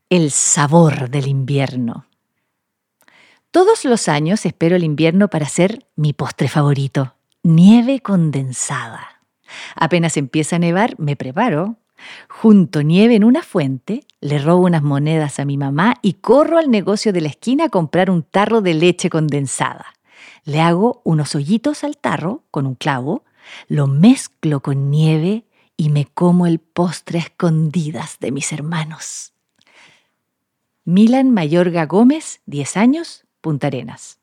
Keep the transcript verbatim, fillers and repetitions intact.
El sabor del invierno. Todos los años espero el invierno para hacer mi postre favorito, nieve condensada. Apenas empieza a nevar, me preparo. Junto nieve en una fuente, le robo unas monedas a mi mamá y corro al negocio de la esquina a comprar un tarro de leche condensada. Le hago unos hoyitos al tarro con un clavo, lo mezclo con nieve y me como el postre a escondidas de mis hermanos. Milan Mayorga Gómez, diez años, Punta Arenas.